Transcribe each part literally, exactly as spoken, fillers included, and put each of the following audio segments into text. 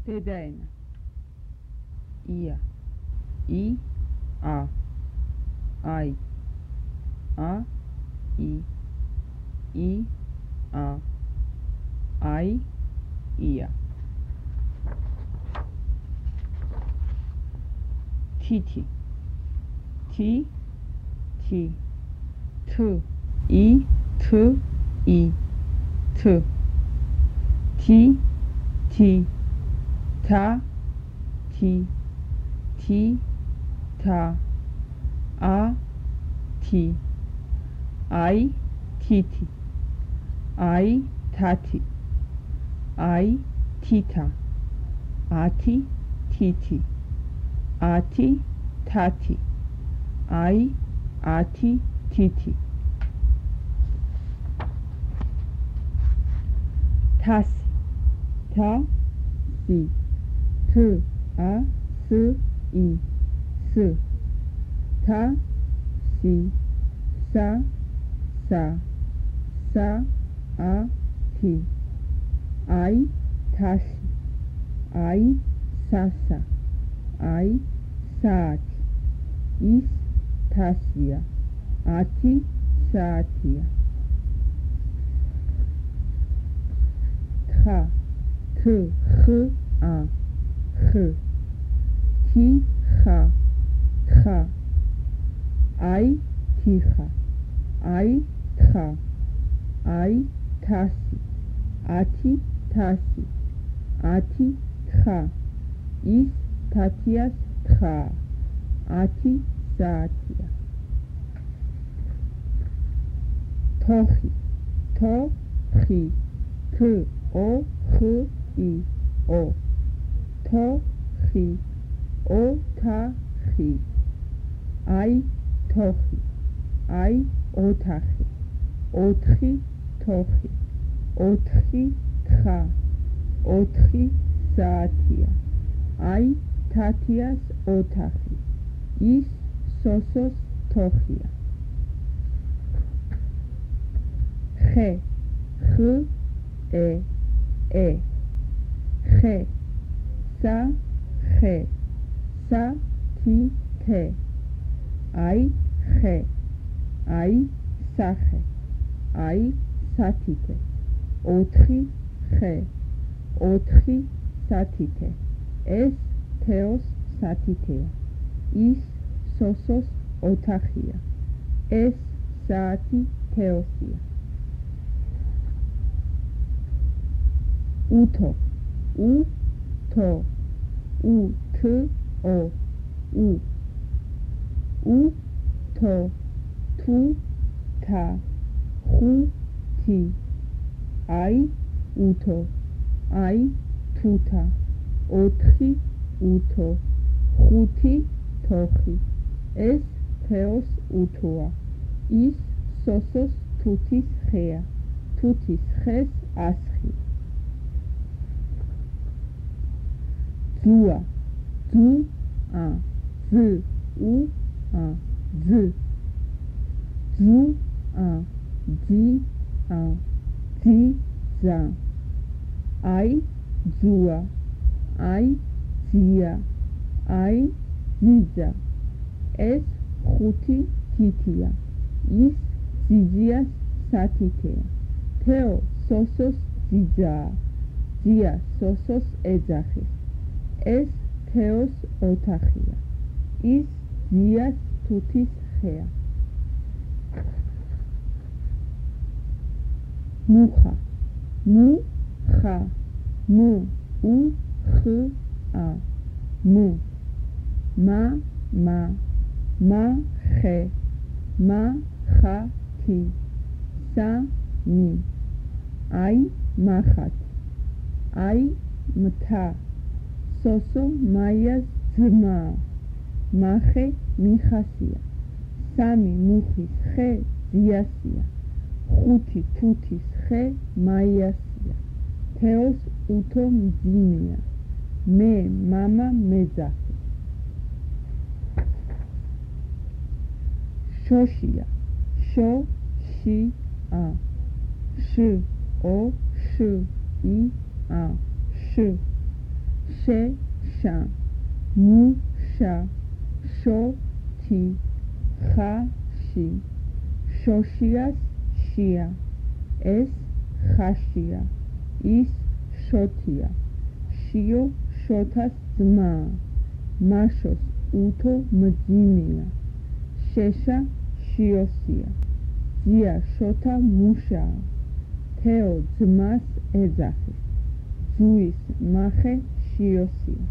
დედაენა ია ი ა აი ა ი ი ა აი ია თითი თი თი თ ი თ ი თ თი თი თა თი თი თა ა თი აი თითი აი თათი აი თითა ათი თითი ათი თათი აი ათი თითი თასი თა სი თ ა ს ი ს თა სი სა სა სა ა თი აი თასი აი სასა აი საათი ის თასია ათი საათია თხა თ ხ ა ხ თი ხა თხა აი თიხა აი თხა აი თასი ათი თასი ათი თხა ის თათიას თხა ათი საათია თოხი თო ხი თ ო ხ ი ო თო ხი ო თა ხი აი თოხი აი ოთახი ოთხი თოხი ოთხი თხა ოთხი საათია აი თათიას ოთახი ის სოსოს თოხია ხე ხ ე ე ხე სა ხე სა თი თე აი ხე აი სახე აი სათითე ოთხი ხე ოთხი სათითე ეს თეოს სათითეა ის სოსოს ოთახია ეს საათი თეოსია უთო უ თო უ თ ო უ უ თო თუ თა ხუ თი აი უთო აი თუთა ოთხი უთო ხუთი თოხი ეს თეოს უთოა ის სოსოს თუთის ხეა თუთის ხეს ასხი ძუა ძუ ა ზ უ ა ძ ძუ ა ძი ა ძი ზა აი ძუა აი ძია აი ძიძა ეს ხუთი თითია ის ძიძიას სათითეა თეო სოსოს ძიძაა ძია სოსოს ეძახის ეს თეოს ოთახია ის ძიას თუთის ხეა მუხა მუ ხა მუ უ ხ ა მუ მა მა მა ხე მა ხა თი სა მი აი მახათი აი მთა სოსო მაიას ძმა მახე მიხასია სამი მუხის ხე ძიასია ხუთი თუთის ხე მაიასია თეოს უთო მძიმეა მე მამა მეძახი შოშია შო ში ა ში ო ში ი ა ში შე შა მუ შა შო თი ხა ში შოშიას შია ეს ხაშია ის შოთია შიო შოთას ძმაა მაშოს უთო მძიმეა შეშა შიოსია ძია შოთა მუშაა თეო ძმას ეძახის ძუის მახე შიოსია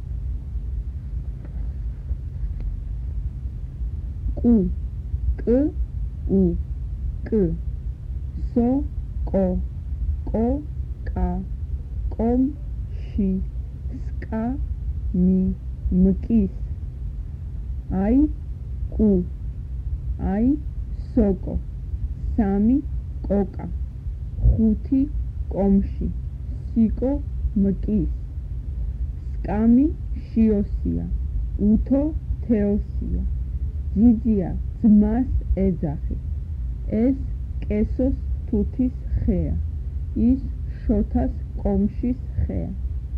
კუ კ უ კ სო კო კო კა კომ ში სკა მი მკის აი კუ აი სოკო სამი კოკა ხუთი კომში სიკო მკის სკამი შიოსია უთო თეოსია ძიძია ძმას ეძახის ეს კესოს თუთის ხეა ის შოთას კომშის ხეა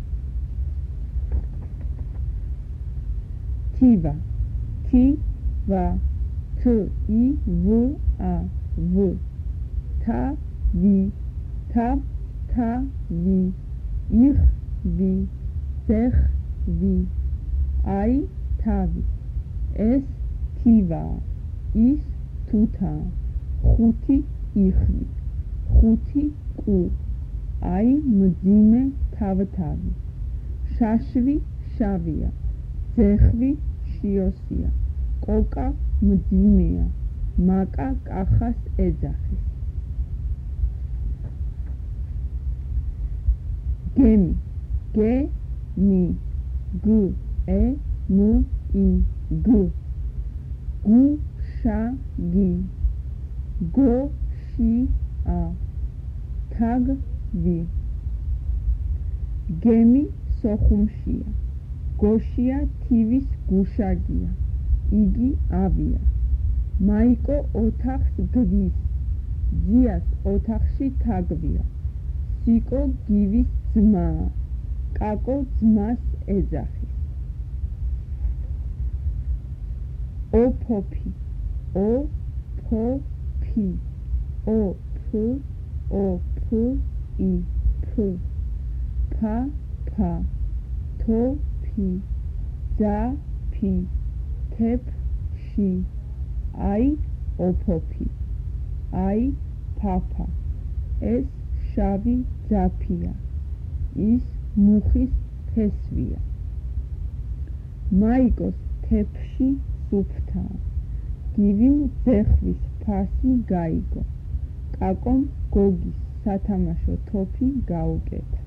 თივა თი ვა თ ი ვ ა ვ თა ვი თა თა ვი იხ ვი ძეხ ვი აი თავი ეს თივა ის თუთა ხუთი იხრი ხუთი კუ აი მძიმე თავთავი შაშვი შავია ძეხვი შიოსია კოკა მძიმეა მაკა კახას ეძახის გემი გე მი გ ე მ ი გ გუ შა გი გო ში ა თაგ ვი გემი სოხუმშია გოშია თივის გუშაგია იგი ავია მაიკო ოთახს გვის ძიას ოთახში თაგვია სიკო გივის ძმაა კაკო ძმას ეძახის ოფოფი ო ფო ფი ო ფ ო ფ ი ფ ფა ფა თო ფი ძა ფი თეფ ში აი ოფოფი აი ფაფა ეს შავი ძაფია ის მუხის ფესვია მაიკოს თეფში სუფთაა გივიმ ძეხვის ფასი გაიგო კაკომ გოგის სათამაშო თოფი გაუკეთა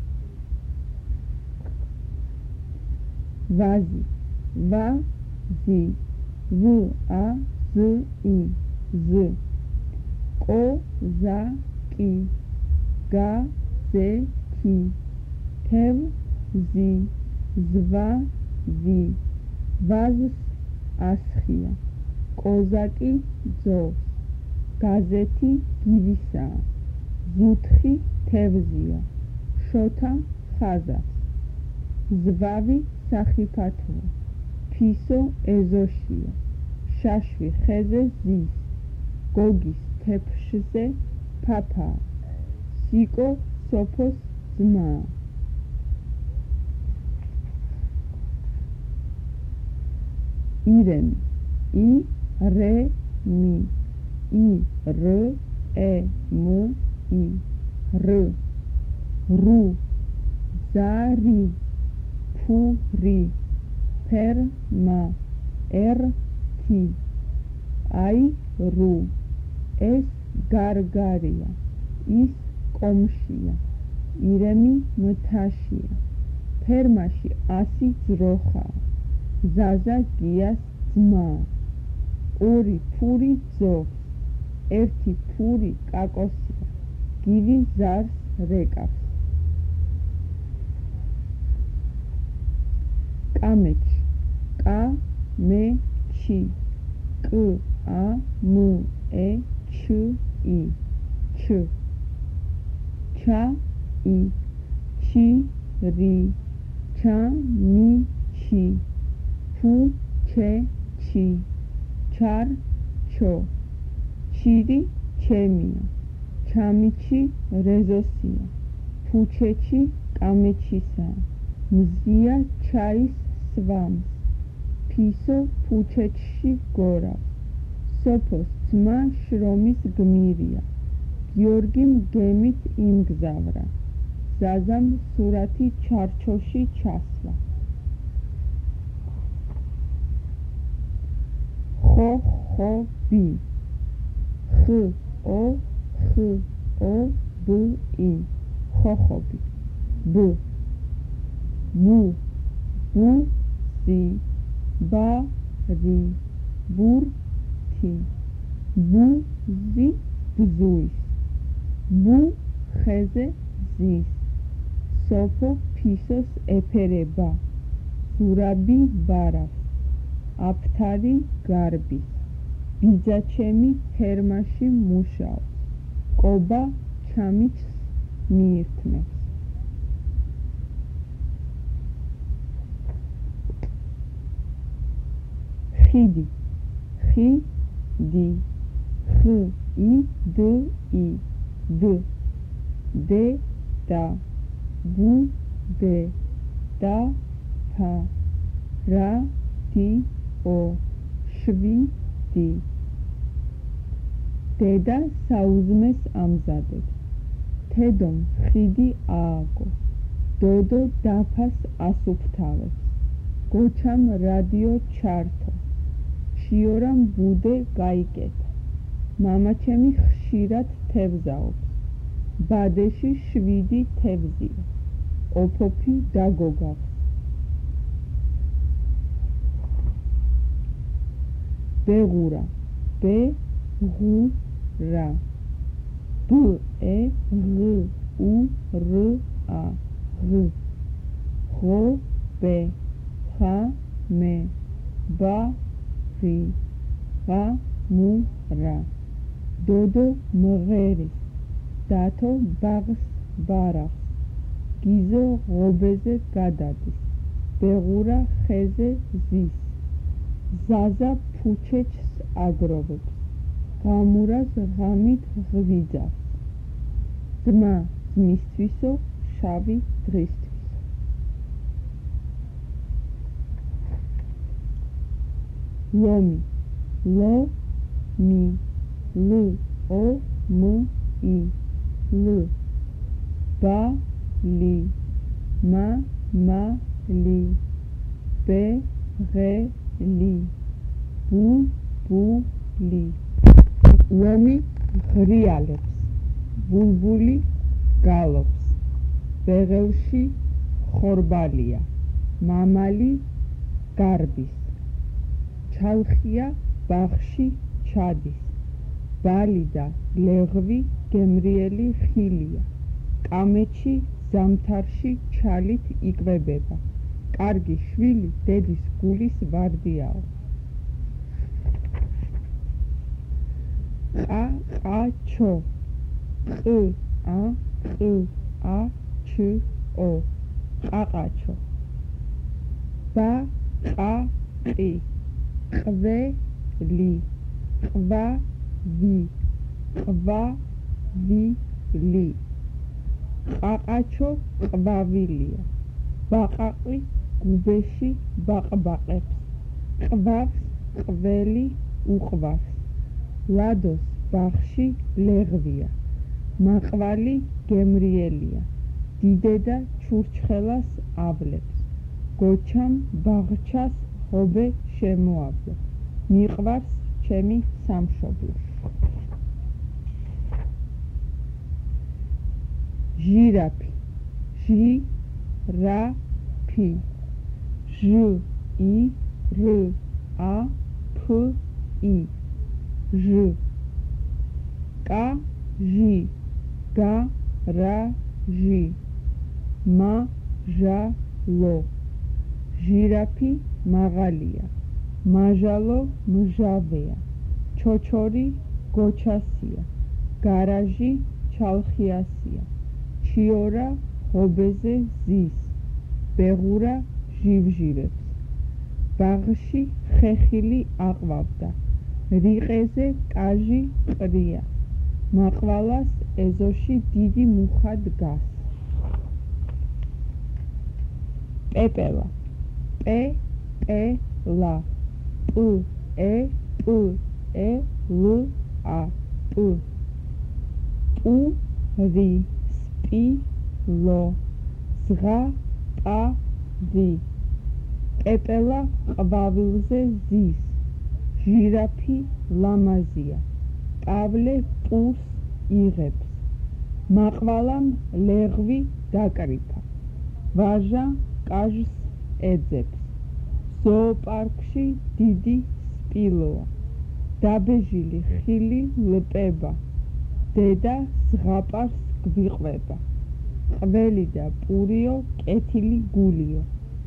ვაზი ვა ზი ვ ა ზ ი ზ ყო ზა კი გა ზე თი თევ ზი ზვა ვი ვაზს ასხია კოზაკი ძოვს გაზეთი გივისაა ზუთხი თევზია შოთა ხაზავს ზვავი სახიფათოა ფისო ეზოშია შაშვი ხეზე ზის გოგის თეფშზე ფაფაა სიკო სოფოს ძმაა ირემი ი რე მი ი რ ე մ ი რ რუ ზარი ფური ფერმა ერთი აი რუ ეს გარგარია ის კომშია ირემი მთაშია ფერმაში ასი ძროხაა ზაზა გიას ძმაა ორი ფური ძოვს ერთი ფური კაკოსია გივი ზარს რეკავს კამეჩი კა მე ჩი კ ა მ ე ჩ ი ჩ ჩა ი ჩი რი ჩამიჩი ფუჩეჩი ჩარჩო ჩირი ჩემია ჩამიჩი რეზოსია ფუჩეჩი კამეჩისაა მზია ჩაის სვამს ფისო ფუჩეჩში გორავს სოფოს ძმა შრომის გმირია გიორგიმ გემით იმგზავრა ზაზამ სურათი ჩარჩოში ჩასვა ხო ხო ბი ხ ო ხ ო ბ ი ხოხობი ბ ბუ ბუზი ბარი ბურთი ბუზი ბზუის ბუ ხეზე ზის სოფო ფისოს ეფერება ზურაბი ბარავს აფთარი გარბის ბიძაჩემი ფერმაში მუშაობს კობა ჩამიჩს მიირთმევს ხიდი ხიდი ხ ი դ ი д დე და ბუ დე და ფა რა დი ო შვი დი დედა საუზმეს ამზადებს თედომ ხიდი ააგო დოდო დაფას ასუფთავებს გოჩამ რადიო ჩართო შიორამ ბუდე გაიკეთა მამაჩემი ხშირად თევზაობს ბადეში შვიდი თევზია ოფოფი დაგოგავს ბეღურა ბეღურა ბ ე ღ უ რ ა ღ ხო ბე ხა მე ბა რი ღა მუ რა დოდო მღერის დათო ბაღს ბარახს გიზო ღობეზე გადადის ბეღურა ხეზე ზის ზაზა ფუჩეჩს აგროვებს გამურას ღამით ღვიძავს ძმა ძმისთვისო შავი დღისთვის ლომი ლო მი ლ ო մ ი ლ ბა ლი მა მა ლი ბე ღე ლი ბუ ბუ ლი ლომი ღრიალებს ბულბული გალობს ბეღელში ხორბალია მამალი გარბის ჩალხია ბაღში ჩადის ბალი და ლეღვი გემრიელი ხილია კამეჩი ზამთარში ჩალით იკვებება კარგი შვილი დედის გულის ვარდიაო ყა ყაჩო ყ ა ყ ა ჩ ო ყაყაჩო ბა ყა ყი ყველი ყვა ვი ყვა ვი ლი ყაყაჩო ყვავილია ბაყაყი გუბეში ბაყბაყებს ყვავს ყველი უყვავს ლადოს ბაღში ლეღვია მაყვალი გემრიელია დიდედა ჩურჩხელას ავლებს გოჩამ ბაღჩას ხობე შემოავლო მიყვარს ჩემი სამშობლო ჟირაფი ჟირაფი ჟ ი რ ა ფ ი ჟ კა ჟი გა რა ჟი მა ჟა ლო ჟირაფი მაღალია მაჟალო მჟავეა ჩოჩორი გოჩასია გარაჟი ჩალხიასია ჩიორა ღობეზე ზის ბეღურა ჟივჟირებს. ბაღში ხეხილი აყვავდა, რიყეზე კაჟი ყრია, მაყვალას ეზოში დიდი მუხა დგას. პეპელა, პე პე ლა, პ ე პ ე ლ ა, პ პუ რი სპი ლო, ზღა პა დი. პეპელა ყვავილზე ზის, ჟირაფი ლამაზია, პავლე პურს იღებს, მაყვალამ ლეღვი დაკრიფა, ვაჟა კაჟს ეძებს. ზოოპარკში დიდი სპილოა, დაბეჟილი ხილი ლპება, დედა ზღაპარს გვიყვება, ყველი და პურიო კეთილი გულიო.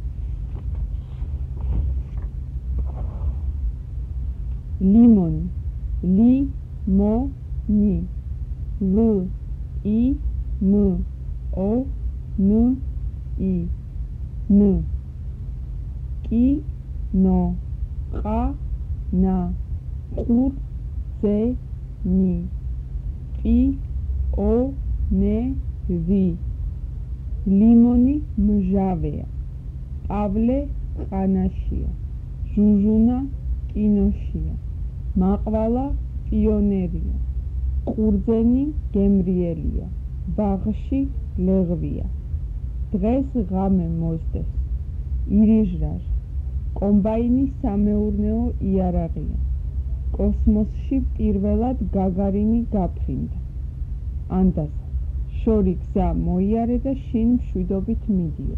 ლიმონი, ლი მო ნი, ლ ი մ ო ն ი, ν კი ნო, ყა ნა, ყურ ზე ნი, პი ო ნე ვი. ლიმონი მჟავეა, პავლე ყანაშია, ჟუჟუნა კინოშია, მაყვალა პიონერია, ყურძენი გემრიელია, ბაღში ლეღვია. დღეს ღამე მოსდეს, ირიჟრაჟ, კომბაინი სამეურნეო იარაღია, კოსმოსში პირველად გაგარინი გაფრინდა. ანდაზა, შორი გზა მოიარე და შინ მშვიდობით მიდიო.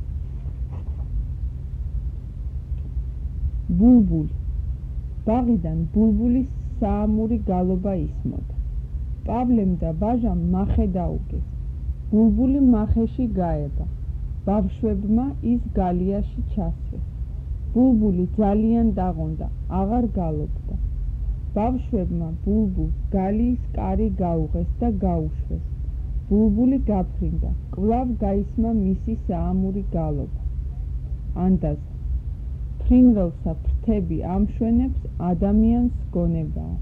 ბულბული, ბაღიდან ბულბულის საამური გალობა ისმოდა. პავლემ და ვაჟამ მახე დაუგეს, ბულბული მახეში გაება, ბავშვებმა ის გალიაში ჩასვეს. ბულბული ძალიან დაღონდა, აღარ გალობდა. ბავშვებმა ბულბულს გალიის კარი გაუღეს და გაუშვეს. ბულბული გაფრინდა, კვლავ გაისმა მისი საამური გალობა. ანდაზა, ფრინველსა ფრთები ამშვენებს, ადამიანს გონებაა.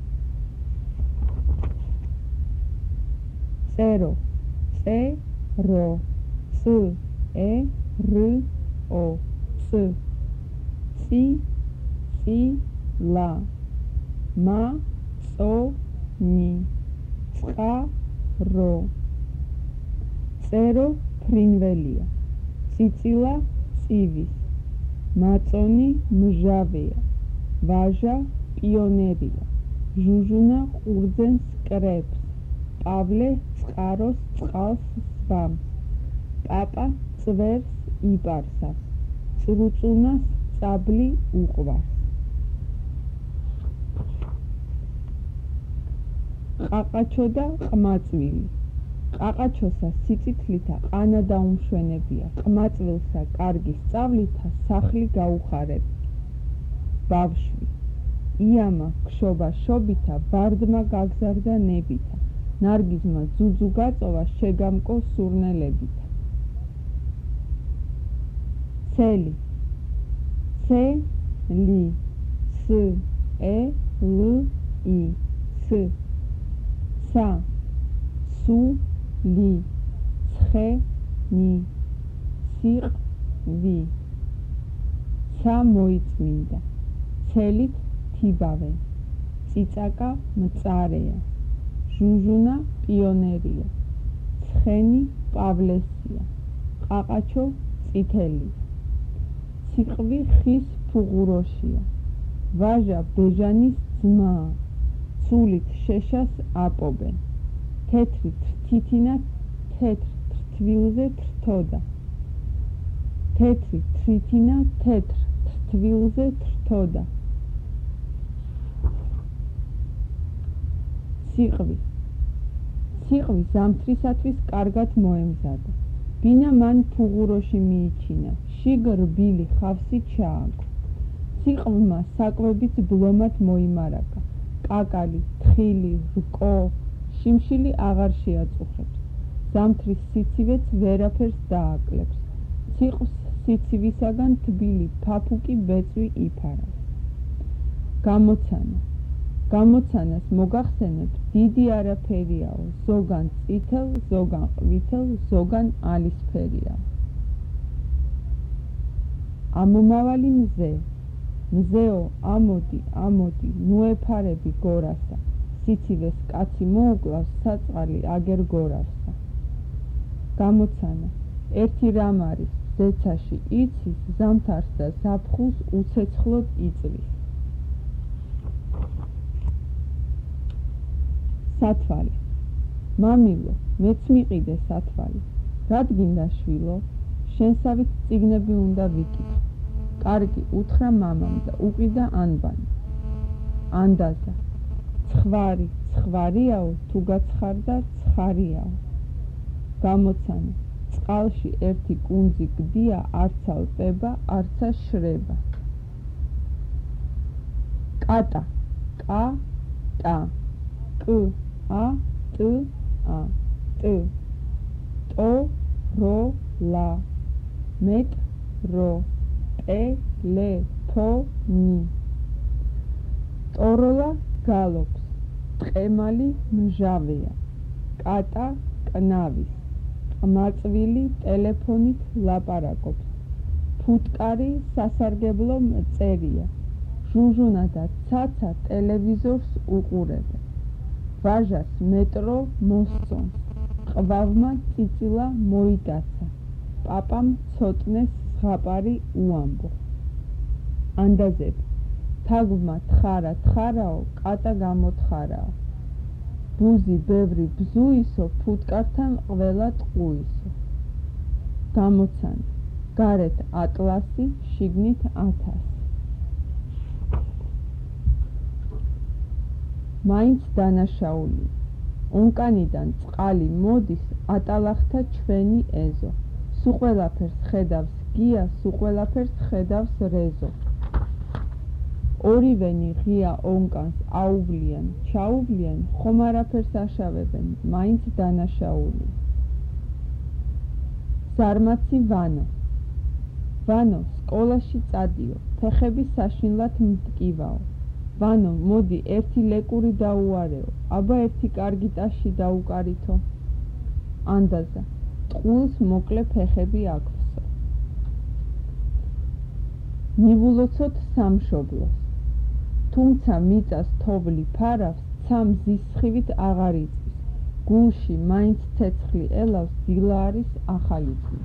წერო, წე რო, წ ე რ ო, წ წი წი ლა, მა წო ნი, წყა რო. წერო ფრინველია, წიწილა წივის, მაწონი მჟავეა, ვაჟა პიონერია, ჟუჟუნა ყურძენს კრებს, პავლე წყაროს წყალს სვამს, პაპა წვერს იპარსავს, წრუწუნას წაბლი უყვარს. ყაყაჩო და ყმაწვილი, ყაყაჩოსა სიწითლითა ყანა დაუმშვენებია, ყმაწვილსა კარგი სწავლითა სახლი გაუხარები. ბავშვი, ияმა ქშობა შობითა, ბარდმა გაგზარდა ნებითა, ნარგიზმა ძუძუ გაწოვა, შეგამკო სურნელებითა. ცელი, ცე ლი, ს ე ლ ი, ც ცა, სუ ლი, ცხე ნი, სიყ ვი. ცა მოიწმინდა, ცელით თიბავე, წიწაკა მწარეა, ჟუჟუნა პიონერია, ცხენი პავლესია, ყაყაჩო წითელია. ციყვი ხის ფუღუროშია, ვაჟა ბეჟანის ძმაა, ცულით შეშას აპობენ. თეთრი თრთითინა თეთრ თრთვილზე თრთოდა, თეთრი თრითინა თეთრ თრთვილზე თრთოდა. ციყვი, ციყვი ზამთრისათვის კარგად მოემზადა, ბინა მან ფუღუროში მიიჩინა, შიგ რბილი ხავსი ჩააგო. ციყვმა საკვებიც ბლომად მოიმარაგა, კაკალი, თხილი, რკო, შიმშილი აღარ შეაწუხებს, ზამთრის სიცივეც ვერაფერს დააკლებს. სიყრს სიცივისაგან თბილი ფაფუკი ბეწვი იფარავს. გამოცანა. გამოცანას მოგახსენებ, დიდი არაფერიაო, ზოგან წითელ, ზოგან ყვითელ, ზოგან ალისფერია. ამომავალი მზე. მზეო, ამოდი, ამოდი, ნუ ეფარები გორასა, სიცივეს კაცი მოუკლავს საწყალი აგერ გორავსა. გამოცანა. ერთი რამ არის, ზეცაში იცის, ზამთარს და ზაფხულს უცეცხლოდ იწვის. სათვალე. მამილო, მეც მიყიდე სათვალე. რად გინდა შვილო? შენსავით წიგნები უნდა ვიკითხო. კარგი, უთხრა მამამ და უყიდა ანბანი. ანდაზა. ცხვარი, ცხვარიაო, თუ გაცხარდა, ცხარიაო. გამოცანა. წყალში ერთი კუნძი გდია, არცა ლპება, არცა შრება. კატა. კა, ტა. კ, ა, ტ, ა, ტ. ტო, რო, ლა. მეტ, რო. პე, ლე, თო, ნი. ტოროლა გალობს. ტყემალი მჟავეა. კატა კნავის. ყმაწვილი ტელეფონით ლაპარაკობს. ფუტკარი სასარგებლო მწერია. ჟუჟუნა და ცაცა ტელევიზორს უყურებენ. ვაჟას მეტრო მოსწონს. ყბავმა წიწილა მოიტაცა. პაპამ ცოტნეს ზღაპარი უამბო. ანდაზები. თაგვმა თხარა თხარაო, კატა გამოთხარაო. ბუზი ბევრი ბზუისო, ფუტკართან ყველა ტყუისო. გამოცანა. გარეთ ატლასი, შიგნით ათასი. მაინც დანაშაული. ონკანიდან წყალი მოდის, ატალახთა ჩვენი ეზო. სულ ყველაფერს ხედავს გია, სულ ყველაფერს ხედავს რეზო. ორივენი ღია ონკანს აუვლიან, ჩაუვლიან, ხომ არაფერს აშავებენ, მაინც დანაშაული. ზარმაცი ვანო. ვანო, სკოლაში წადიო, ფეხები საშინლად მტკივაო. ვანო, მოდი ერთი ლეკური დაუარეო, აბა ერთი კარგი ტაში დაუკარითო. ანდაზა. ტყუილს მოკლე ფეხები აქვსო. მივულოცოთ სამშობლოს. თუმცა მიწას თოვლი ფარავს, ცა მზის სხივით აღარ იწვის. გულში მაინც ცეცხლი ელავს, დილა არის ახალი წლის.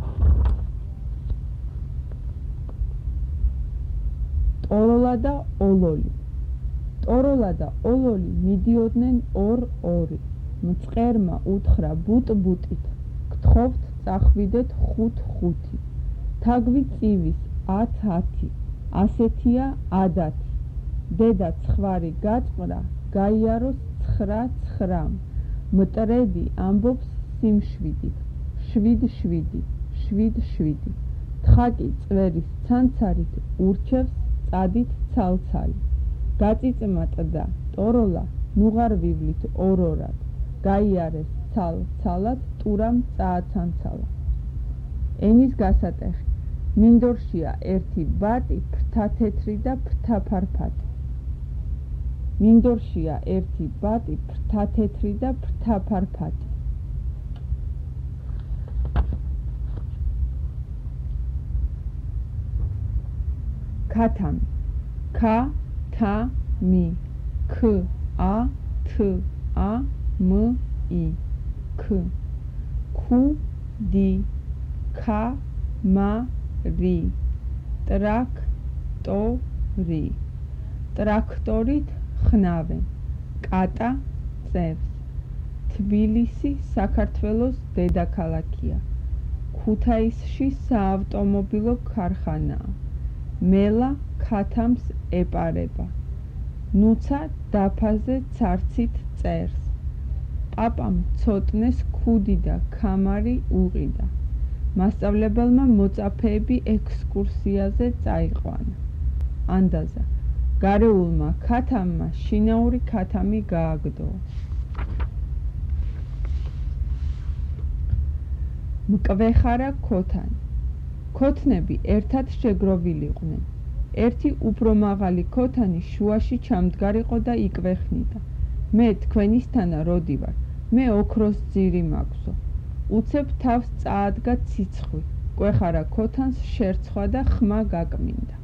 ტოროლა და ოლოლი. ტოროლა და ოლოლი მიდიოდნენ ორ-ორი. მწყერმა უთხრა ბუტ-ბუტით. გთხოვთ წახვიდეთ ხუთ-ხუთი. თაგვი წივის ათ-ათი. ასეთია ადათი. დედა ცხვარი გაწყრა, გაიაროს ცხრა-ცხრამ. მტრედი ამბობს სიმშვიდით. შვიდ-შვიდი, შვიდ-შვიდი. თხაკი წვერის ცანცარით ურჩევს წადით ცალცალი. გაწიწმატდა ტოროლა, ნუღარ ვივლით ორ-ორად. გაიარეს ცალ-ცალად, ტურამ წააცანცალა. ენის გასატეხი. მინდორშია ერთი ბატი, ფრთა-თეთრი და ფრთა-ფარფატი. მინდორშია ერთი ბატი, ფრთა-თეთრი და ფრთა-ფარფატი. ქათამი. ქა, თა, მი. ქ, ა, თ, ა, մ, ი. ქ. ქუ, დი. ქა, მა, რი. ტრაქტორი. ტრაქტორით ხნავენ. კატა წევს. თბილისი საქართველოს დედაქალაქია. ქუთაისში საავტომობილო ქარხანაა. მელა ქათამს ეპარება. ნუცა დაფაზე ცარცით წერს. პაპამ ცოტნეს ქუდი და ქამარი უყიდა. მასწავლებელმა მოწაფეები ექსკურსიაზე წაიყვანა. ანდაზა. გარეულმა ქათამმა შინაური ქათამი გააგდო. მკვეხარა ქოთანი. ქოთნები ერთად შეგროვილიყვნენ. ერთი უფრო მაღალი ქოთანი შუაში ჩამდგარიყო და იკვეხნიდა. მე თქვენისთანა როდი ვარ, მე ოქროს ძირი მაქვსო. უცებ თავს წაადგა ციცხვი, კვეხარა ქოთანს შერცხვა და ხმა გაკმინდა.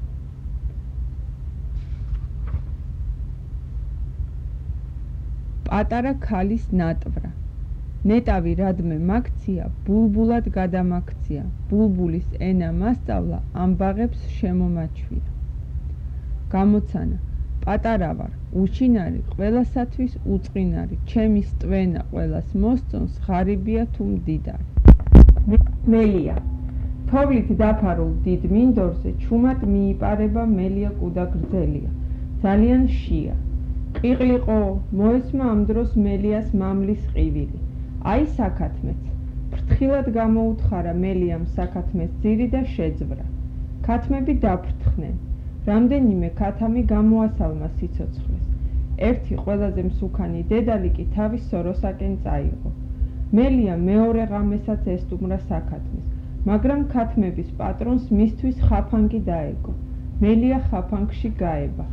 პატარა ქალის ნატვრა. ნეტავი რადმე მაქცია, ბულბულად გადამაქცია, ბულბულის ენა მასწავლა, ამბაღებს შემომაჩვია. გამოცანა. პატარა ვარ, უშინარი, ყველასათვის უწყინარი, ჩემი სტვენა ყველას მოსწონს, ღარიბია თუ მდიდარი. მელია. თოვლით დაფარულ დიდ მინდორზე ჩუმად მიიპარება მელია კუდა გრძელია. ძალიან შია. ყიყლიყო, მოესმა ამ დროს მელიას მამლის ყივილი. აი საქათმეც. ფრთხილად გამოუთხარა მელიამ საქათმეს ძირი და შეძვრა. ქათმები დაფრთხნენ. რამდენიმე ქათამი გამოასალმა სიცოცხლეს. ერთი ყველაზე მსუქანი დედალი კი თავის სოროსაკენ წაიღო. მელია მეორე ღამესაც ესტუმრა საქათმეს, მაგრამ ქათმების პატრონს მისთვის ხაფანგი დაეგო. მელია ხაფანგში გაება.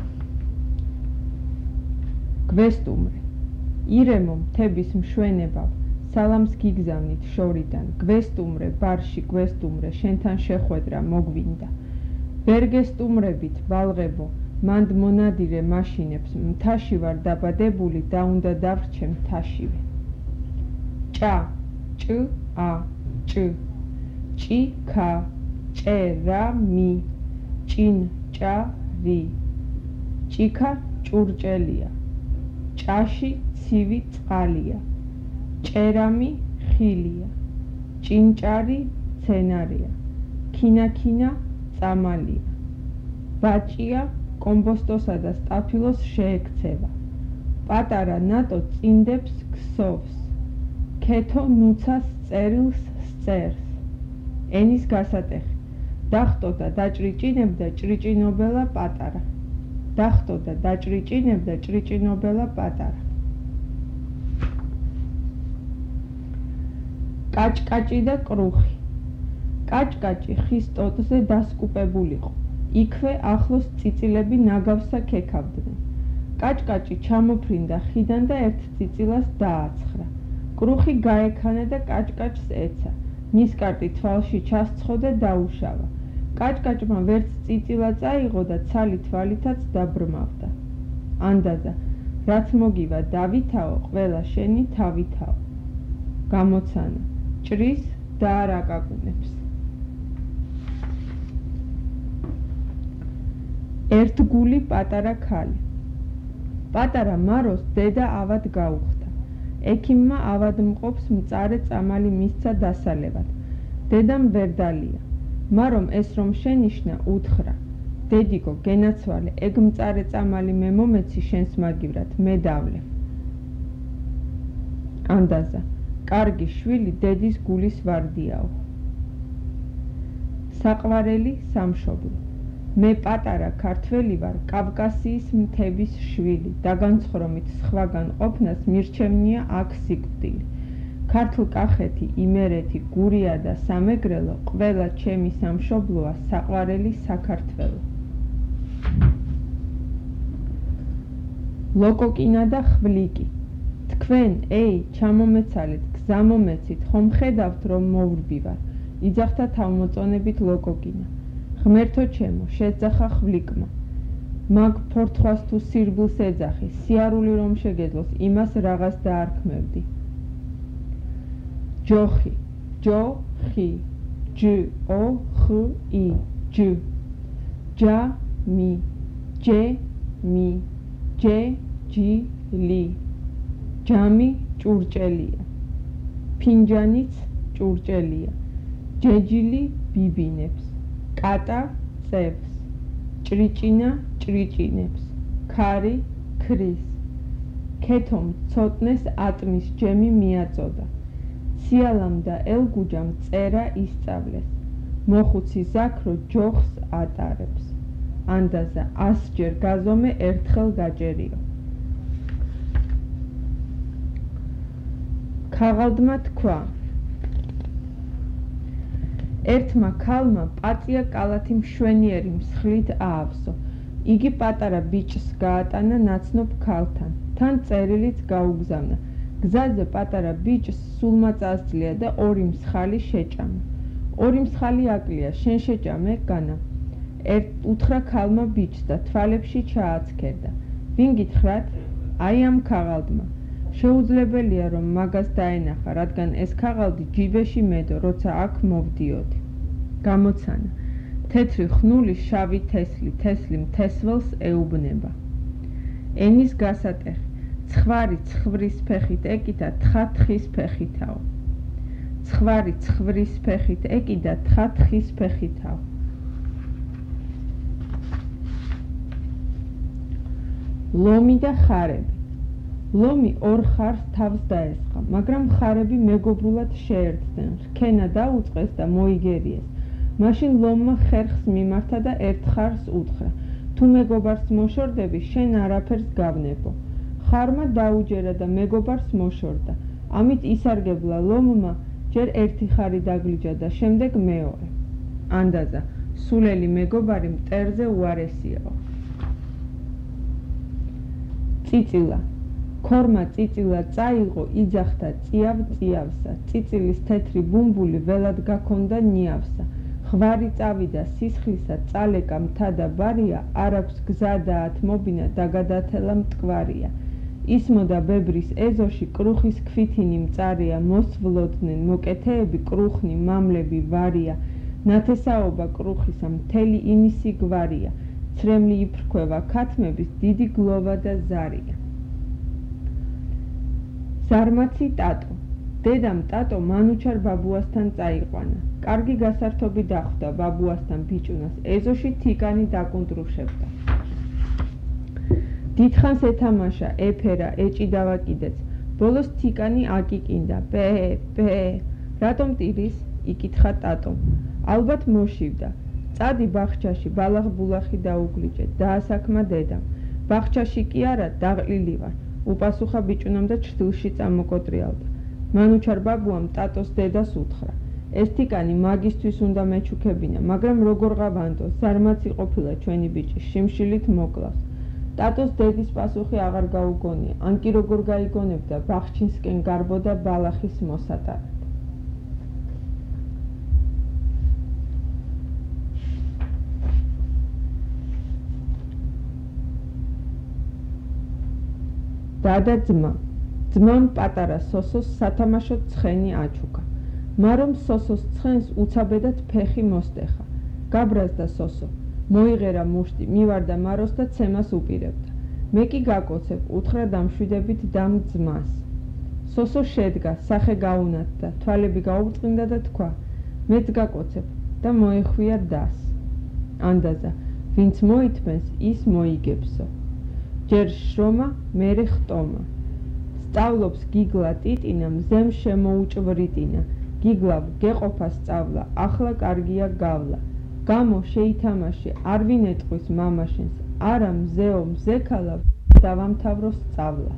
გვესტუმრე. ირემო მთების მშვენებავ, სალამს გიგზავნით შორიდან, გვესტუმრე, ბარში გვესტუმრე, შენთან შეხვედრა მოგვინდა. ვერ გესტუმრებით, ბალღებო, მანდ მონადირე მაშინებს, მთაში ვარ დაბადებული და უნდა დავრჩე მთაშივე. ჭა, ჭ, ა, ჭ, ჭი, ქა, ჭე, რა, მი, ჭინ, ჭა, რი. ჭიქა ჭურჭელია. ჭაში ცივი წყალია. ჭერამი ხილია. ჭინჭარი ცენარია. ქინაქინა წამალია. ბაჭია კომბოსტოსა და სტაფილოს შეექცევა. პატარა ნატო წინდებს ქსოვს. ქეთო ნუცას წერილს სწერს. ენის გასატეხი. დახტო და დაჭრიჭინებდა ჭრიჭინობელა პატარა. დახტო და დაჭრიჭინებდა ჭრიჭინობელა პატარა. კაჭკაჭი და კრუხი. კაჭკაჭი ხის ტოტზე დასკუპებულიყო. იქვე ახლოს წიწილები ნაგავსა ქექავდნენ. კაჭკაჭი ჩამოფრინდა ხიდან და ერთ წიწილას დააცხრა. კრუხი გაექანა და კაჭკაჭს ეცა. ნისკარტი თვალში ჩასცხო და დაუშავა. კაჭკაჭმა ვერც წიწილა წაიღო და ცალი თვალითაც დაბრმავდა. ანდაზა, რაც მოგივა დავითაო, ყველა შენი თავითაო. გამოცანა. ჭრის და არ აკაკუნებს. ერთგული პატარა ქალი. პატარა მაროს დედა ავად გაუხდა. ექიმმა ავადმყოფს მწარე წამალი მისცა დასალევად. დედამ ვერ დალია. მარომ ეს რომ შენიშნა უთხრა. დედიკო, გენაცვალე, ეგ მწარე წამალი მე მომეცი შენს მაგივრად, მე დავლევ. ანდაზა, კარგი შვილი დედის გულის ვარდიაო. საყვარელი სამშობლო. მე პატარა ქართველი ვარ, კავკასიის მთების შვილი, დაგანცხრომით სხვაგან ყოფნას მირჩევნია აქ სიკვდილი. ქართლ-კახეთი, იმერეთი, გურია და სამეგრელო, ყველა ჩემი სამშობლოა, საყვარელი საქართველო. ლოკოკინა და ხვლიკი. თქვენ, ეი, ჩამომეცალეთ, გზა მომეცით, ხომ ხედავთ, რომ მოვრბივარ, იძახდა თავმოწონებით ლოკოკინა. ღმერთო ჩემო, შეძახა ხვლიკმა. მაგ ფორთხვას თუ სირბილს ეძახი, სიარული რომ შეგეძლოს, იმას რაღაც დაარქმევდი. ჯოხი, ჯო, ხი, ჯ, ო, ხ, ი, ჯ. ჯა, მი, ჯე, მი, ჯე, ჯი, ლი. ჯამი ჭურჭელია. ფინჯანიც ჭურჭელია. ჯეჯილი ბიბინებს. კატა წევს. ჭრიჭინა ჭრიჭინებს. ქარი ქრის. ქეთომ ცოტნეს ატმის ჯემი მიაწოდა. სიალამ და ელგუჯამ წერა ისწავლეს. მოხუცი ზაქრო ჯოხს ატარებს. ანდაზა, ასჯერ გაზომე ერთხელ გაჭერიო. ქაღალდმა თქვა. ერთმა ქალმა პაწია კალათი მშვენიერი მსხლით აავსო. იგი პატარა ბიჭს გაატანა ნაცნობ ქალთან, თან წერილიც გაუგზავნა. გზაზე პატარა ბიჭს სულმა წასძლია და ორი მსხალი შეჭამა. ორი მსხალი აკლია, შენ შეჭამე, განა. ერთ უთხრა ქალმა ბიჭს და თვალებში ჩააცქერდა. ვინ გითხრათ? აი ამ ქაღალდმა. შეუძლებელია რომ მაგას დაენახა, რადგან ეს ქაღალდი ჯიბეში მედო, როცა აქ მოვდიოდი. გამოცანა. თეთრი ხნული შავი თესლი, თესლი მთესველს ეუბნება. ენის გასატეხი. ცხვარი ცხვრის ფეხით ეკიდა, თხა თხის ფეხითაო. ცხვარი ცხვრის ფეხით ეკიდა, თხა თხის ფეხითაო. ლომი და ხარები. ლომი ორ ხარს თავს დაესხა, მაგრამ ხარები მეგობრულად შეერთდნენ, რქენა დაუწყეს და მოიგერიეს. მაშინ ლომმა ხერხს მიმართა და ერთ ხარს უთხრა: თუ მეგობარს მოშორდები, შენ არაფერს გავნებო. ხარმა დაუჯერა და მეგობარს მოშორდა. ამით ისარგებლა ლომმა, ჯერ ერთი ხარი დაგლიჯა და შემდეგ მეორე. ანდაზა, სულელი მეგობარი მტერზე უარესიაო. წიწილა. ქორმა წიწილა წაიღო, იძახდა წიავ წიავსა. წიწილის თეთრი ბუმბული ველად გაქონდა ნიავსა. ხვარი წავიდა სისხლისა, წალეკა მთა და ბარია, არ აქვს გზა დაათმობინა და გადათელა მტკვარია. ისმოდა ბებრის ეზოში, კრუხის ქვითინი მწარია, მოსვლოდნენ მოკეთეები, კრუხნი მამლები ვარია. ნათესაობა კრუხისა მთელი იმისი გვარია. ცრემლი იფრქვევა ქათმების, დიდი გლოვა და ზარია. ზარმაცი ტატო. დედამ ტატო მანუჩარ ბაბუასთან წაიყვანა. კარგი გასართობი დახვდა ბაბუასთან ბიჭუნას, ეზოში თიკანი დაკუნტრუშებდა. დიდხანს ეთამაშა, ეფერა, ეჭიდავა კიდეც. ბოლოს თიკანი აკიკინდა. ბე, ბე. რატომ ტირის? იკითხა ტატომ. ალბათ მოშივდა. წადი ბახჩაში, ბალახ-ბულახი დაუგლიჯე, დაასაქმა დედამ. ბახჩაში კი არა, დაღლილი ვარ. უპასუხა ბიჭუნამ და ჩრდილში წამოკოტრიალდა. მანუჩარ ბაბუამ ტატოს დედას უთხრა: ეს თიკანი მაგისთვის უნდა მეჩუქებინა, მაგრამ როგორ ღავანდო, ზარმაცი ყოფილა ჩვენი ბიჭი, შიმშილით მოკლავს. ტატოს დედის პასუხი აღარ გაუგონია, ან კი როგორ გაიგონებდა, ბახჩისკენ გარბოდა ბალახის მოსატანად. და და ძმა. ძმამ პატარა სოსოს სათამაშო ცხენი აჩუქა. მარომ სოსოს ცხენს უცაბედად ფეხი მოსტეხა. გაბრაზდა სოსო. მოიღერა მუშტი, მივარდა მაროს და ცემას უპირებდა. მე კი გაკოცებ, უთხრა დამშვიდებით დამ ძმას. სოსო შედგა, სახე გაუნათდა, თვალები გაუბრწყინდა და თქვა: მეც გაკოცებ და მოეხვია დას. ანდაზა, ვინც მოითმენს, ის მოიგებსო. ჯერ შრომა, მერე ხტომა. სწავლობს გიგლა ტიტინა, მზემ შემოუჭვრიტინა. გიგლავ გეყოფა სწავლა, ახლა კარგია გავლა. გამო შეითამაშე, არ ვინეტყვის მამაშენს, არა მზეო მზექალა, დავამთავრო სწავლა.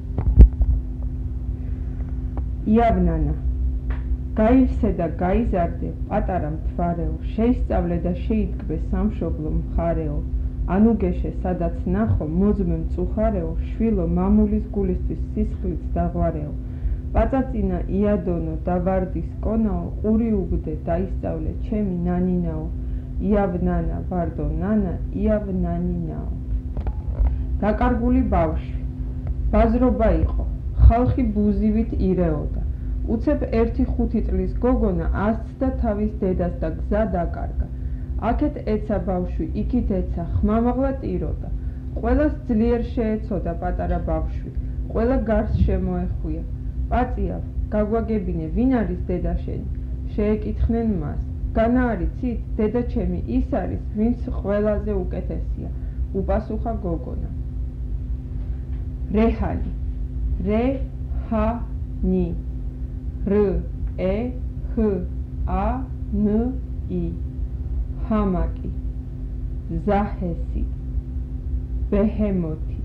იავნანა. გაივსე და გაიზარდე, პატარა მთვარეო, შეისწავლე და შეიდგბე სამშობლო მხარეო. ანუგეშე, სადაც ნახო, მოძმე მწუხარეო, შვილო მამულის გულისთვის სისხლით დაღვარეო. პაწაწინა იადონო და ვარდის კონაო, ყური უგდე დაისწავლე ჩემი ნანინაო. იავნანა, ვარდო ნანა, იავნანინაო. დაკარგული ბავშვი. ბაზრობა იყო, ხალხი ბუზივით ირეოდა. უცებ ერთი ხუთი წლის გოგონა ასცდა თავის დედას და გზა დაკარგა. აქეთ ეცა ბავშვი, იქით ეცა, ხმამაღლა ტიროდა. ყველას ძლიერ შეეცოდა პატარა ბავშვი, ყველა გარს შემოეხვია. პაწიავ, გაგვაგებინე, ვინ არის დედა შენი? შეეკითხნენ მას. განა არიცით, დედა ჩემი ის არის, ვინც ყველაზე უკეთესია, უპასუხა გოგონა. რეჰანი. რე-ჰა-ნი. რ-ე-ჰ-ა-ნ-ი. ჰამაკი. ზაჰესი. ბეჰემოთი.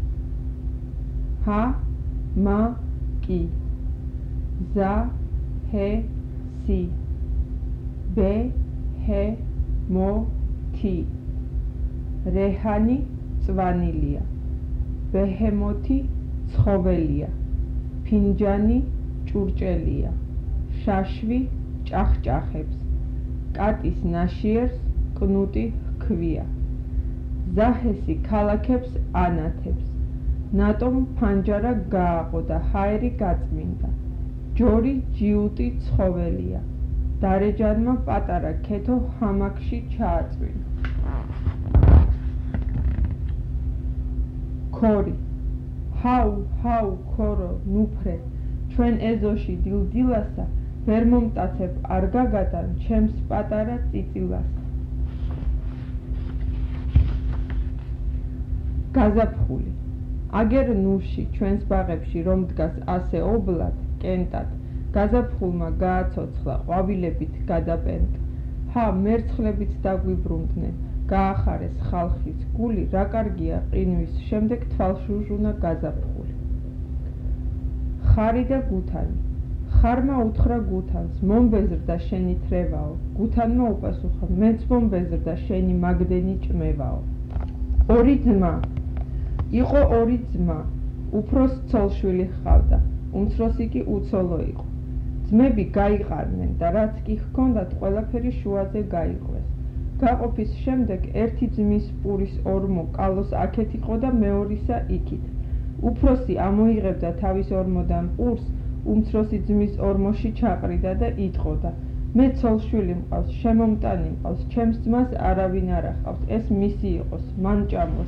ჰა-მა-კი. ზა-ჰე-სი. ბე ჰე მო თი რეჰანი წვანილია ბეჰემოთი ცხოველია ფინჯანი ჭურჭელია შაშვი ჭახჭახებს კატის ნაშიერს კნუტი ჰქვია ზაჰესი ქალაქებს ანათებს ნატომ ფანჯარა გააყო და ჰაერი გაწმინდა ჯორი ჯიუტი ცხოველია დარეჯანმა პატარა ქეთო ჰამაკში ჩააწვინა ქორი ჰაუ ჰაუ ქორო ნუფრე ჩვენ ეზოში დილდილასა ვერ მომტაცებ არ გაგატან ჩემს პატარა წიწილასა გაზაფხული აგერ ნუში ჩვენს ბაღებში რომ დგას ასე ობლად კენტად გაზაფხულმა გააცოცხლა ყვავილებით გადაპენტა ჰა მერცხლებით დაგვიბრუნდნენ გაახარეს ხალხის გული რა კარგია ყინვის შემდეგ თვალშუჟუნა გაზაფხული ხარი და გუთანი ხარმა უთხრა გუთანს მომბეზრდა შენი თრევაო გუთანმა უპასუხა მეც მომბეზრდა შენი მაგდენი ჭმევაო ორი ძმა იყო ორი ძმა უფროს ცოლშვილი ჰყავდა უმცროსი კი უცოლო იყო ძმები გაიყარნენ და რაც კი ჰქონდათ ყველაფერი შუაზე გაიყვეს გაყოფის შემდეგ ერთი ძმის პურის ორმო კალოს აქეთ იყო და მეორისა იქით უფროსი ამოიღებდა თავის ორმოდან პურს უმცროსი ძმის ორმოში ჩაყრიდა და იტყოდა მე ცოლშვილი მყავს შემომტანი მყავს ჩემს ძმას არავინ არ ახავს ეს მისი იყოს მან ჭამოს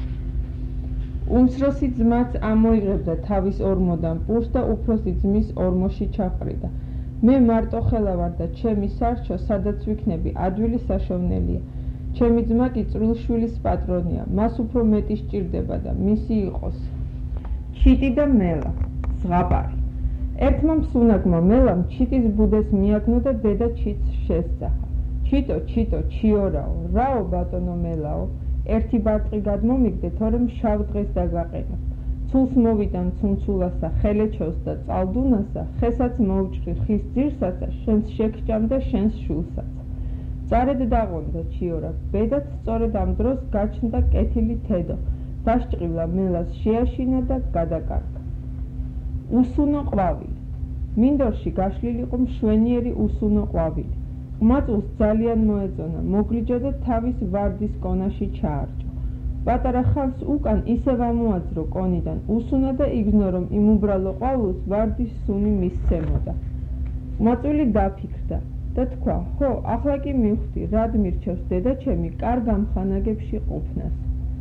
უმცროსი ძმაც ამოიღებდა თავის ორმოდან პურს და უფროსი ძმის ორმოში ჩაყრიდა მე მარტო ხელა ვარ და ჩემი სარჩო სადაც ვიქნები ადვილი საშოვნელია ჩემი ძმა კი წვრილშვილის პატრონია მას უფრო მეტი სჭირდება და მისი იყოს ჩიტი და მელა ზღაპარი ერთმა მსუნაკმა მელამ ჩიტის ბუდეს მიაგნო და დედა ჩიტს შესძახა ჩიტო ჩიტო ჩიორაო რაო ბატონო მელაო ერთი ბარტყი გადმომიგდე თორემ შავ დღეს დაგაყენა ცულს მოვიდან ცუნცულასა ხელეჩოს და წალდუნასა ხესაც მოვჭრი ხის ძირსაცა შენს შეგჭამ და შენს შულსაც წარედ დაღონდა ჩიორა ბედად სწორედ ამ დროს გაჩნდა კეთილი თედო დასჭყილა მელას შეაშინა და გადაკარგა უსუნო ყვავილი მინდორში გაშლილიყო მშვენიერი უსუნო ყვავილი ყმაწულს ძალიან მოეწონა მოგლიჯა და თავის ვარდის კონაში ჩაარჭო პატარა ხანს უკან ისევ ამოაძრო კონიდან უსუნა და იგზნო რომ იმ უბრალო ყვავილს ვარდის სუნი მისცემოდა ყმაწული დაფიქრდა და თქვა ხო ახლა კი მივხვდი რად მირჩევს დედა ჩემი კარგ ამხანაგებში ყოფნას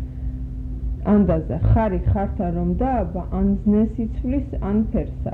ანდაზა ხარი ხართა რომ დააბა ან ზნეს იცვლის ან ფერსა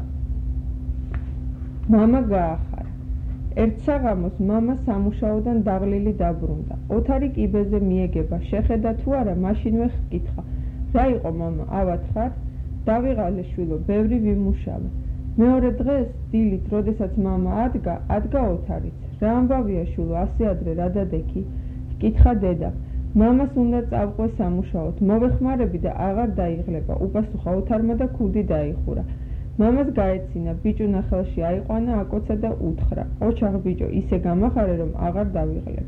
მამა გაახარა ერთ საღამოს მამა სამუშაოდან დაღლილი დაბრუნდა ოთარი კიბეზე მიეგება შეხედა თუ არა მაშინვე ჰკითხა რა იყო მამა ავად ხარ დავიღალე შვილო ბევრი ვიმუშავე მეორე დღეს დილით როდესაც მამა ადგა ადგა ოთარიც რა ამბავია შვილო ასე ადრე რა დადექი ჰკითხა დედა მამას უნდა წავყვე სამუშაოდ მოვეხმარები და აღარ დაიღლება უპასუხა ოთარმა და ქუდი დაიხურა მამას გაეცინა ბიჭუნა ხელში აიყვანა აკოცა და უთხრა ოჩახ ბიჭო ისე გამახარე რომ აღარ დავიღლებ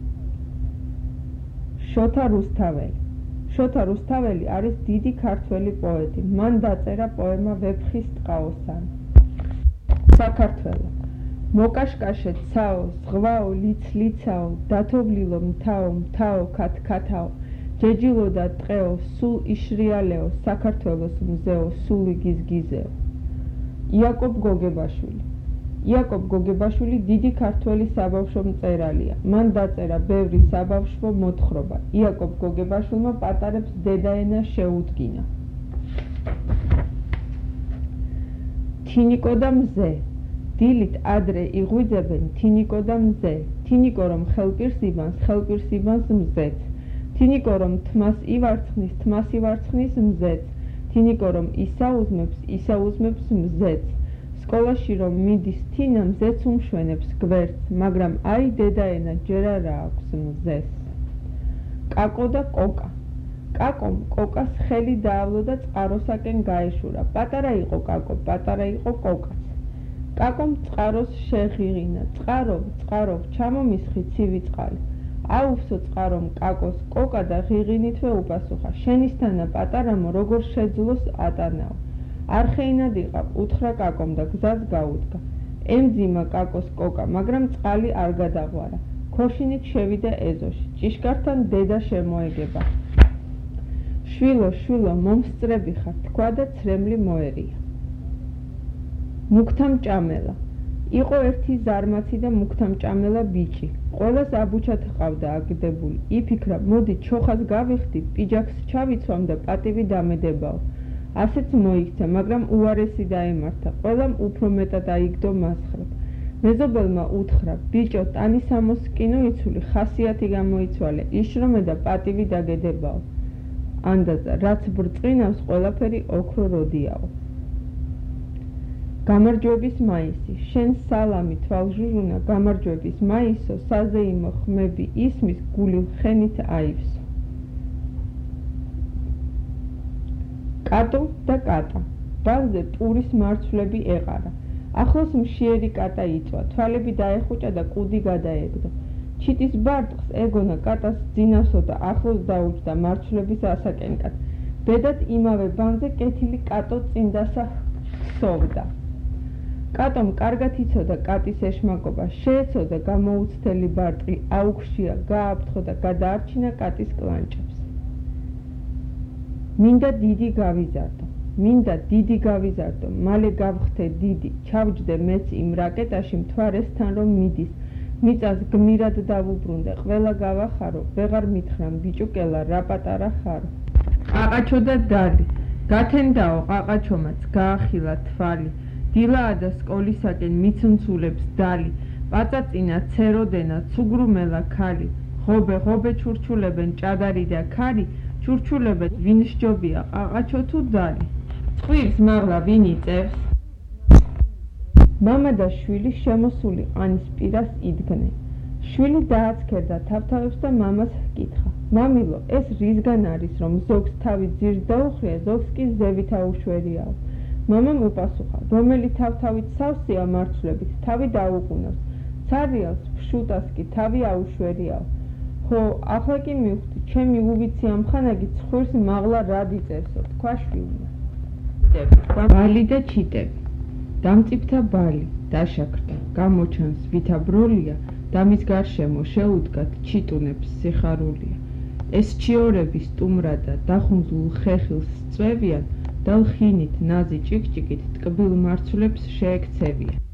შოთა რუსთაველი შოთა რუსთაველი არის დიდი ქართველი პოეტი მან დაწერა პოემა ვეფხის ტყაოსანი საქართველო მოკაშკაშე ცაო ზღვაო ლიც-ლიცაო დათოვლილო მთაო მთაო ქათქათაო ჯეჯილო და ტყეო სულ იშრიალეო საქართველოს მზეო სულ იგიზგიზეო იაკობ გოგებაშვილი იაკობ გოგებაშვილი დიდი ქართველი საბავშვო მწერალია მან დაწერა ბევრი საბავშვო მოთხრობა იაკობ გოგებაშვილმა პატარებს დედაენა შეუდგინა თინიკო და მზე დილით ადრე იღვიძებენ თინიკო და მზე თინიკო რომ ხელპირს იბანს ხელპირს იბანს მზეც თინიკო რომ თმას ივარცხნის თმას ივარცხნის მზეც თინიკო რომ ისაუზმებს ისაუზმებს მზეც სკოლაში რომ მიდის თინა მზეც უმშვენებს გვერდს მაგრამ აი დედაენა ჯერ არა აქვს მზეს კაკო და კოკა კაკომ კოკას ხელი დაავლო და წყაროსაკენ გაეშურა პატარა იყო კაკო პატარა იყო კოკაც კაკომ წყაროს შეღიღინა, წყაროვ, წყაროვ, ჩამომისხი ცივი წყალი. აუვსო წყარომ კაკოს კოკა და ღიღინითვე უპასუხა, შენისთანა პატარამო როგორ შეძლოს ატანაო. არხეინად იყავ, უთხრა კაკომ და გზას გაუდგა. ემძიმა კაკოს კოკა, მაგრამ წყალი არ გადაღვარა. ქოშინით შევიდა ეზოში, ჭიშკართან დედა შემოეგება. შვილო, შვილო, მომსწრები ხარ, თქვა და ცრემლი მოერია. მუქთამჭამელა. იყო ერთი ზარმაცი და მუქთამჭამელა ბიჭი. ყველას აბუჩად ჰყავდა აგდებული. იფიქრა, მოდი ჩოხას გავიხდი, პიჯაქს ჩავიცვამ და პატივი დამედებაო. ასეც მოიქცა, მაგრამ უარესი დაემართა. ყველამ უფრო მეტად აიგდო მასხრად. მეზობელმა უთხრა, ბიჭო, ტანისამოსკინო იცული, ხასიათი გამოიცვალე, იშრომე და პატივი დაგედებაო. ანდაზა, რაც ბრწყინავს, ყველაფერი ოქრო როდიაო. გამარჯვების მაისი, შენ სალამი თვალჟუჟუნა, გამარჯვების მაისო, საზეიმო ხმები ისმის, გული ხენით აივსო. კატო და კატა, ბალზე პურის მარცვლები ეყარა. ახლოს მშიერი კატა იწვა, თვალები დაეხუჭა და კუდი გადაეგდო. ჩიტის ბარტყს ეგონა კატას ძინავსო და ახლოს დაუჯდა მარცვლების ასაკენკად. ბედად იმავე ბანზე კეთილი კატო წინდასა ხსოვდა. კატომ კარგად იცოდა კატის ეშმაკობა, შეეცოდა გამოუცდელი ბარტყი, აუგშია, გააფრთხო და გადაარჩინა კატის კლანჭებს. მინდა დიდი გავიზარდო, მინდა დიდი გავიზარდო, მალე გავხდე დიდი, ჩავჯდე მეც იმ რაკეტაში მთვარესთან რომ მიდის, მიწას გმირად დავუბრუნდე, ყველა გავახარო, ვეღარ მითხრამ ბიჭუკელა რა პატარა ხარო. ყაყაჩო და დალი, გათენდაო ყაყაჩომაც, გაახილა თვალი, დილაა და სკოლისაკენ მიცუნცულებს დალი, პაწაწინა ცეროდენა, ცუგრუმელა ქალი, ღობე ღობე ჩურჩულებენ ჭადარი და ქარი, ჩურჩულებენ ვინ სჯობია ყაყაჩო თუ დალი. წყვილს მაღლა ვინ იწევს? მამა და შვილი შემოსული ყანის პირას იდგნენ. შვილი დააცქერდა თავთავებს და მამას ჰკითხა, მამილო, ეს რისგან არის, რომ ზოგს თავი ძირს დაუხრია, ზოგს კი ზევით აუშვერიაო. მამამ უპასუხა, რომელი თავთავით სავსეა მარცვლებით, თავი დაუყუნავს, ცარიალს ფშუტას კი თავი აუშვერიაო. ხო, ახლა კი მივხვდი, ჩემი უვიცი ამხანაგი ცხვირს მაღლა რად იწევსო, თქვა შვილმა. ბალი და ჩიტები. დამწიფთა ბალი, დაშაქრდა, გამოჩანს ვითა ბროლია და მის გარშემო შეუდგათ ჩიტუნებს სიხარულია. ეს ჩიორები სტუმრადა დახუნძლულ ხეხილს სწვევიან და ლხინით ნაზი ჭიკჭიკით ტკბილ მარცვლებს შეექცევიან.